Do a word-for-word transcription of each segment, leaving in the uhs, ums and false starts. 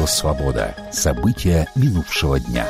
Радио «Свобода». События минувшего дня.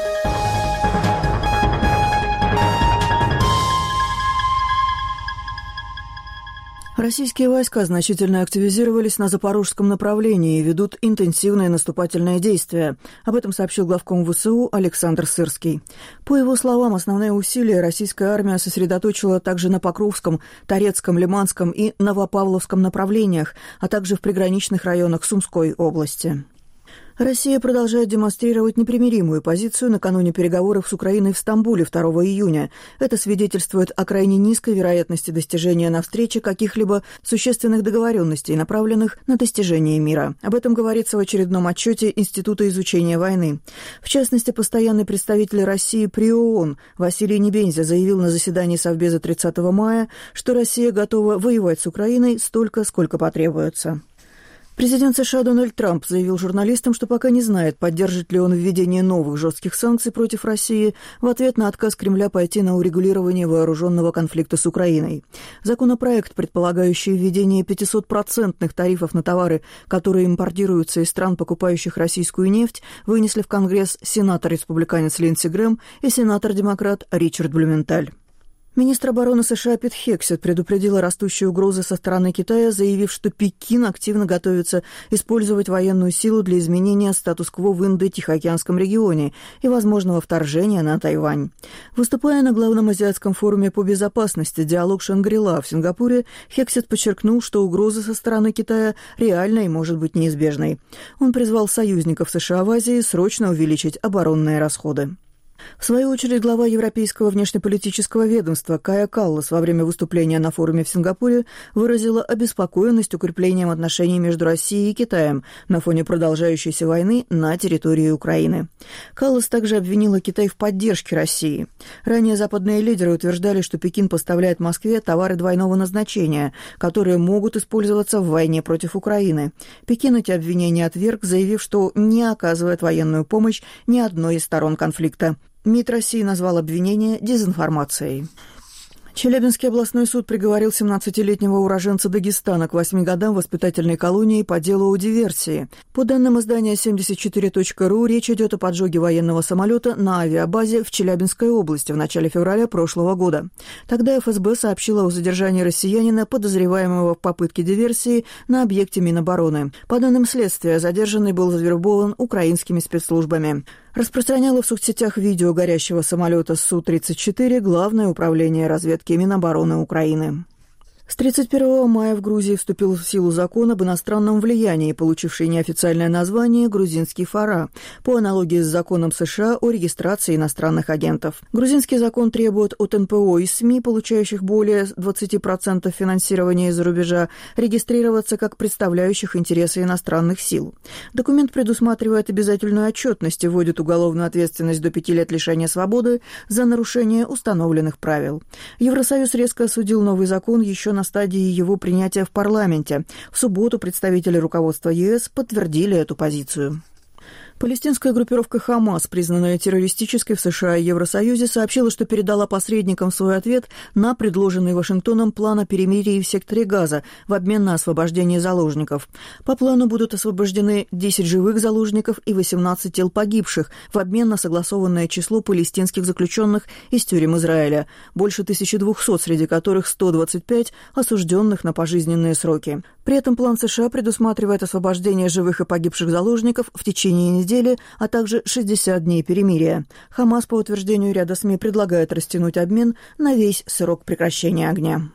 Российские войска значительно активизировались на запорожском направлении и ведут интенсивные наступательные действия. Об этом сообщил главком ВСУ Александр Сырский. По его словам, основные усилия российская армия сосредоточила также на Покровском, Торецком, Лиманском и Новопавловском направлениях, а также в приграничных районах Сумской области. Россия продолжает демонстрировать непримиримую позицию накануне переговоров с Украиной в Стамбуле второго июня. Это свидетельствует о крайне низкой вероятности достижения на встрече каких-либо существенных договоренностей, направленных на достижение мира. Об этом говорится в очередном отчете Института изучения войны. В частности, постоянный представитель России при ООН Василий Небензя заявил на заседании Совбеза тридцатого мая, что Россия готова воевать с Украиной столько, сколько потребуется. Президент США Дональд Трамп заявил журналистам, что пока не знает, поддержит ли он введение новых жестких санкций против России в ответ на отказ Кремля пойти на урегулирование вооруженного конфликта с Украиной. Законопроект, предполагающий введение пятисотпроцентных тарифов на товары, которые импортируются из стран, покупающих российскую нефть, вынесли в Конгресс сенатор-республиканец Линдси Грэм и сенатор-демократ Ричард Блюменталь. Министр обороны США Пит Хексет предупредил о растущей угрозе со стороны Китая, заявив, что Пекин активно готовится использовать военную силу для изменения статус-кво в Индо-Тихоокеанском регионе и возможного вторжения на Тайвань. Выступая на главном азиатском форуме по безопасности «Диалог Шангри-Ла» в Сингапуре, Хексет подчеркнул, что угроза со стороны Китая реальна и может быть неизбежной. Он призвал союзников США в Азии срочно увеличить оборонные расходы. В свою очередь, глава Европейского внешнеполитического ведомства Кая Каллас во время выступления на форуме в Сингапуре выразила обеспокоенность укреплением отношений между Россией и Китаем на фоне продолжающейся войны на территории Украины. Каллас также обвинила Китай в поддержке России. Ранее западные лидеры утверждали, что Пекин поставляет Москве товары двойного назначения, которые могут использоваться в войне против Украины. Пекин эти обвинения отверг, заявив, что не оказывает военную помощь ни одной из сторон конфликта. МИД России назвал обвинение дезинформацией. Челябинский областной суд приговорил семнадцатилетнего уроженца Дагестана к восьми годам воспитательной колонии по делу о диверсии. По данным издания семьдесят четыре точка ру, речь идет о поджоге военного самолета на авиабазе в Челябинской области в начале февраля прошлого года. Тогда эф эс бэ сообщила о задержании россиянина, подозреваемого в попытке диверсии на объекте Минобороны. По данным следствия, задержанный был завербован украинскими спецслужбами. Распространяло в соцсетях видео горящего самолета Су тридцать четыре Главное управление разведки Минобороны Украины. С тридцать первого мая в Грузии вступил в силу закон об иностранном влиянии, получивший неофициальное название «Грузинский ФАРА», по аналогии с законом США о регистрации иностранных агентов. Грузинский закон требует от эн пэ о и СМИ, получающих более двадцати процентов финансирования из-за рубежа, регистрироваться как представляющих интересы иностранных сил. Документ предусматривает обязательную отчетность и вводит уголовную ответственность до пяти лет лишения свободы за нарушение установленных правил. Евросоюз резко осудил новый закон еще на стадии его принятия в парламенте. В субботу представители руководства е эс подтвердили эту позицию. Палестинская группировка «Хамас», признанная террористической в США и Евросоюзе, сообщила, что передала посредникам свой ответ на предложенный Вашингтоном план о перемирии в секторе Газа в обмен на освобождение заложников. По плану будут освобождены десять живых заложников и восемнадцать тел погибших в обмен на согласованное число палестинских заключенных из тюрем Израиля, больше тысячи двухсот, среди которых сто двадцать пять осужденных на пожизненные сроки. При этом план США предусматривает освобождение живых и погибших заложников в течение недели, а также шестьдесят дней перемирия. Хамас, по утверждению ряда СМИ, предлагает растянуть обмен на весь срок прекращения огня.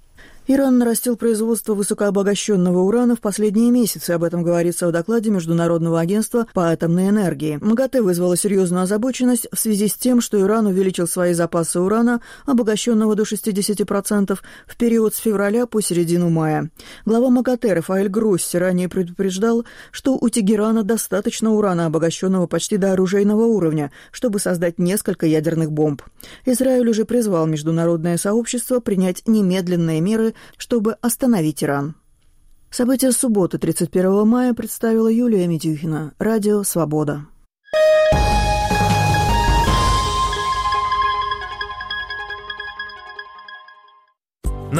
Иран нарастил производство высокообогащенного урана в последние месяцы. Об этом говорится в докладе Международного агентства по атомной энергии. МАГАТЭ вызвала серьезную озабоченность в связи с тем, что Иран увеличил свои запасы урана, обогащенного до шестидесяти процентов, в период с февраля по середину мая. Глава МАГАТЭ Рафаэль Гросси ранее предупреждал, что у Тегерана достаточно урана, обогащенного почти до оружейного уровня, чтобы создать несколько ядерных бомб. Израиль уже призвал международное сообщество принять немедленные меры, чтобы остановить Иран. События субботы, тридцать первого мая, представила Юлия Митюхина. Радио «Свобода».